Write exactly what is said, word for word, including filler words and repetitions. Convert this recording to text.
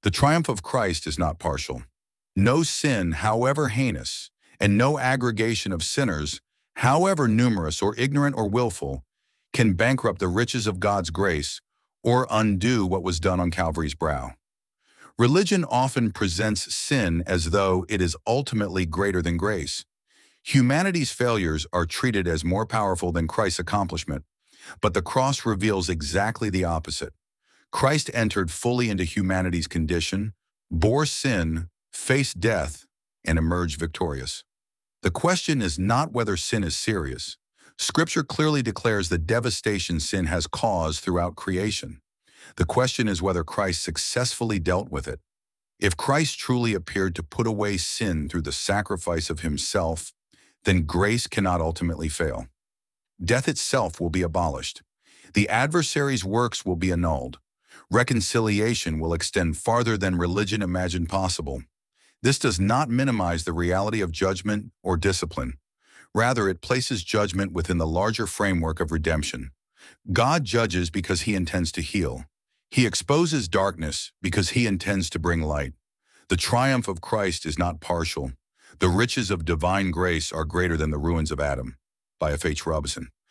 The triumph of Christ is not partial. No sin, however heinous, and no aggregation of sinners, however numerous or ignorant or willful, can bankrupt the riches of God's grace or undo what was done on Calvary's brow. Religion often presents sin as though it is ultimately greater than grace. Humanity's failures are treated as more powerful than Christ's accomplishment, but the cross reveals exactly the opposite. Christ entered fully into humanity's condition, bore sin, faced death, and emerged victorious. The question is not whether sin is serious. Scripture clearly declares the devastation sin has caused throughout creation. The question is whether Christ successfully dealt with it. If Christ truly appeared to put away sin through the sacrifice of himself, then grace cannot ultimately fail. Death itself will be abolished. The adversary's works will be annulled. Reconciliation will extend farther than religion imagined possible. This does not minimize the reality of judgment or discipline. Rather, it places judgment within the larger framework of redemption. God judges because he intends to heal. He exposes darkness because he intends to bring light. The triumph of Christ is not partial. The riches of divine grace are greater than the ruins of Adam. By F H Robison.